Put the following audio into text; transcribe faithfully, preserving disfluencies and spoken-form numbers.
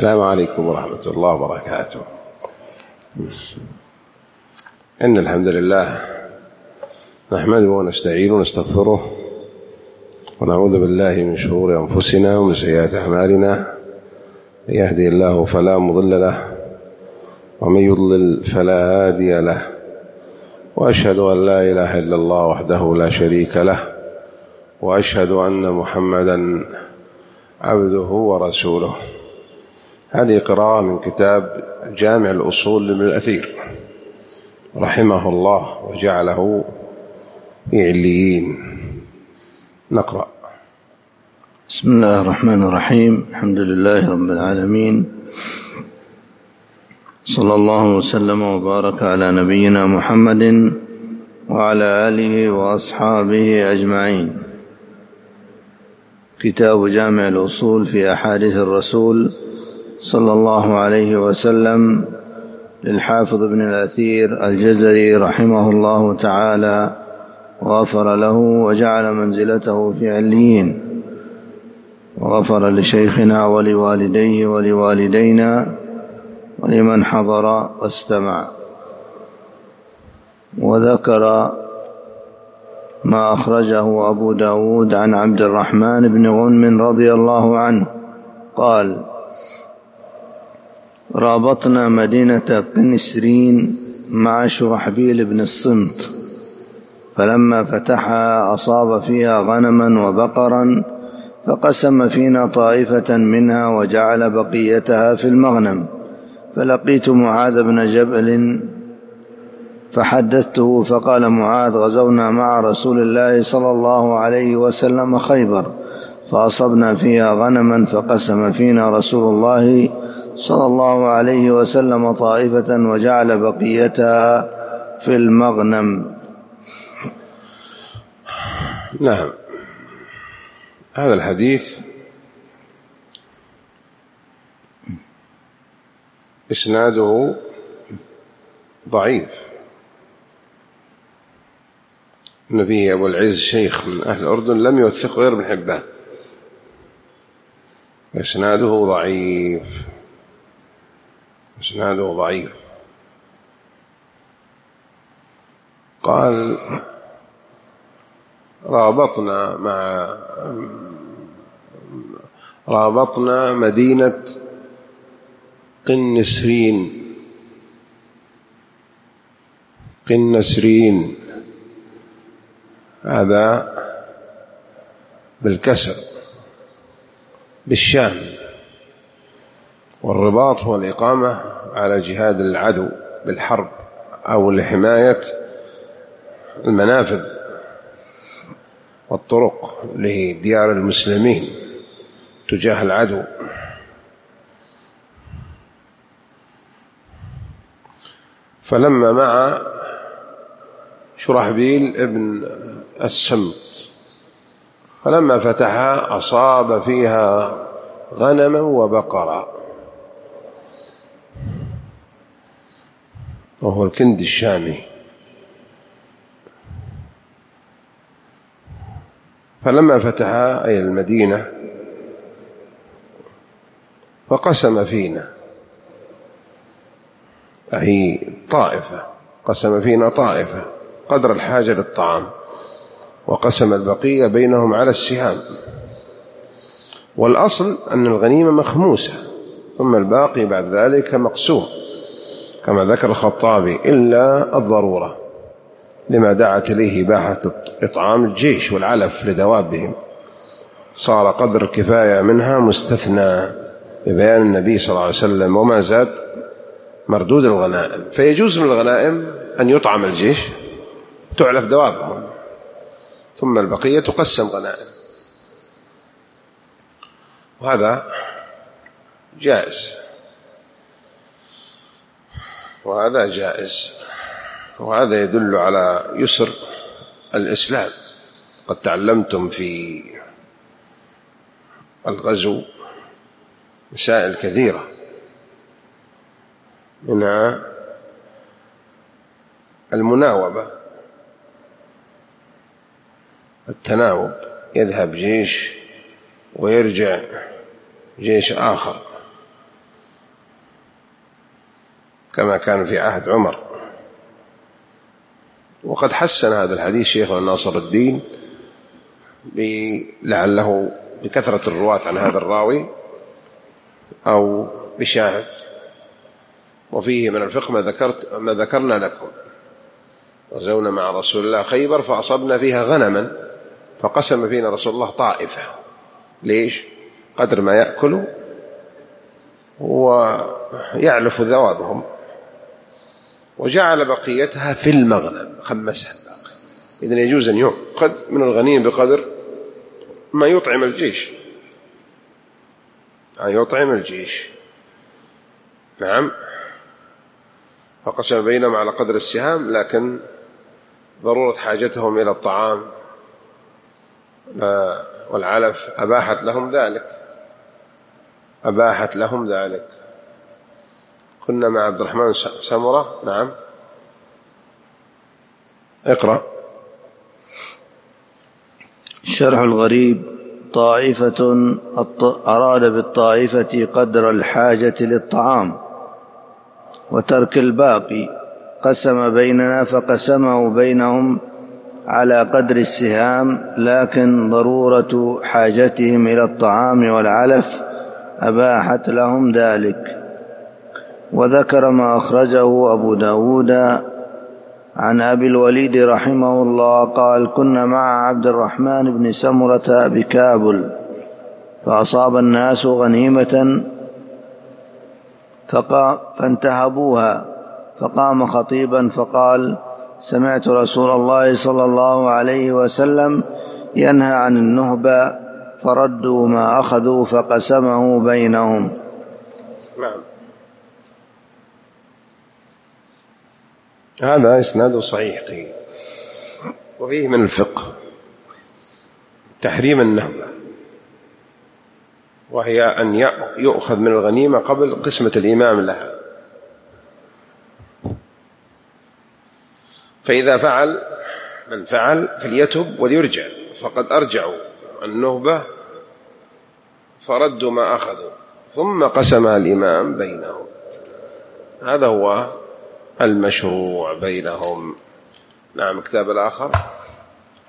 السلام عليكم ورحمة الله وبركاته. إن الحمد لله نحمده ونستعينه ونستغفره ونعوذ بالله من شرور أنفسنا ومن سيئات أعمالنا، من يهدي الله فلا مضل له ومن يضلل فلا هادي له، وأشهد أن لا إله إلا الله وحده لا شريك له، وأشهد أن محمدا عبده ورسوله. هذه قراءة من كتاب جامع الأصول لابن الأثير رحمه الله وجعله في عليين. نقرأ. بسم الله الرحمن الرحيم. الحمد لله رب العالمين، صلى الله وسلم وبارك على نبينا محمد وعلى آله وأصحابه أجمعين. كتاب جامع الأصول في أحاديث الرسول صلى الله عليه وسلم للحافظ ابن الأثير الجزري رحمه الله تعالى وغفر له وجعل منزلته في عليين، وغفر لشيخنا ولوالديه ولوالدينا ولمن حضر واستمع. وذكر ما أخرجه أبو داود عن عبد الرحمن بن غنم رضي الله عنه قال: رابطنا مدينة قنسرين مع شرحبيل بن الصمت، فلما فتحها أصاب فيها غنما وبقرا، فقسم فينا طائفة منها وجعل بقيتها في المغنم. فلقيت معاذ بن جبل فحدثته، فقال معاذ: غزونا مع رسول الله صلى الله عليه وسلم خيبر، فأصبنا فيها غنما، فقسم فينا رسول الله صلى الله عليه وسلم طائفة وجعل بقيتها في المغنم. نعم، هذا الحديث إسناده ضعيف. النبي أبو العز شيخ من أهل الأردن لم يوثق غير ابن حبان، إسناده ضعيف، إسناده ضعيف. قال: رابطنا مع رابطنا مدينة قنسرين. قنسرين هذا بالكسر بالشام، والرباط هو الإقامة على جهاد العدو بالحرب أو لحماية المنافذ والطرق لديار المسلمين تجاه العدو. فلما مع شرحبيل ابن الصمت، فلما فتحها أصاب فيها غنما وبقرا، وهو الكند الشامي. فلما فتحها أي المدينة فقسم فينا، أي طائفة، قسم فينا طائفة قدر الحاجة للطعام، وقسم البقية بينهم على السهام. والأصل أن الغنيمة مخموسة، ثم الباقي بعد ذلك مقسوم كما ذكر الخطابي، إلا الضرورة لما دعت إليه إباحة إطعام الجيش والعلف لدوابهم، صار قدر الكفاية منها مستثنى ببيان النبي صلى الله عليه وسلم، وما زاد مردود الغنائم. فيجوز من الغنائم أن يطعم الجيش تعلف دوابهم، ثم البقية تقسم غنائم، وهذا جائز، وهذا جائز، وهذا يدل على يسر الإسلام. قد تعلمتم في الغزو مسائل كثيرة، منها المناوبة، التناوب، يذهب جيش ويرجع جيش آخر كما كان في عهد عمر. وقد حسن هذا الحديث شيخنا ناصر الدين لعله بكثرة الرواة عن هذا الراوي أو بشاهد. وفيه من الفقه ما ذكرت ما ذكرنا لكم: غزونا مع رسول الله خيبر فأصبنا فيها غنما فقسم فينا رسول الله طائفة. ليش؟ قدر ما يأكلوا ويعلف ذوابهم، وجعل بقيتها في المغنم، خمسها الباقي. إذن يجوز أن يؤخذ من الغنيم بقدر ما يطعم الجيش، أن يطعم الجيش. نعم. فقسم بينهم على قدر السهام، لكن ضرورة حاجتهم إلى الطعام والعلف أباحت لهم ذلك أباحت لهم ذلك. كنا مع عبد الرحمن سمرة. نعم، اقرأ. شرح الغريب: طائفة أراد بالطائفة قدر الحاجة للطعام وترك الباقي، قسم بيننا فقسمه بينهم على قدر السهام، لكن ضرورة حاجتهم إلى الطعام والعلف أباحت لهم ذلك. وذكر ما أخرجه أبو داود عن أبي الوليد رحمه الله قال: كنا مع عبد الرحمن بن سمرة بكابل فأصاب الناس غنيمة فانتهبوها، فقام خطيبا فقال: سمعت رسول الله صلى الله عليه وسلم ينهى عن النهبة، فردوا ما أخذوا فقسمه بينهم. نعم. هذا إسناد صحيح. وفيه من الفقه تحريم النهبة، وهي أن يؤخذ من الغنيمة قبل قسمة الإمام لها. فإذا فعل من فعل فليتب وليرجع، فقد أرجعوا النهبة فردوا ما أخذوا ثم قسم الإمام بينهم. هذا هو المشروع بينهم. نعم. كتاب الآخر.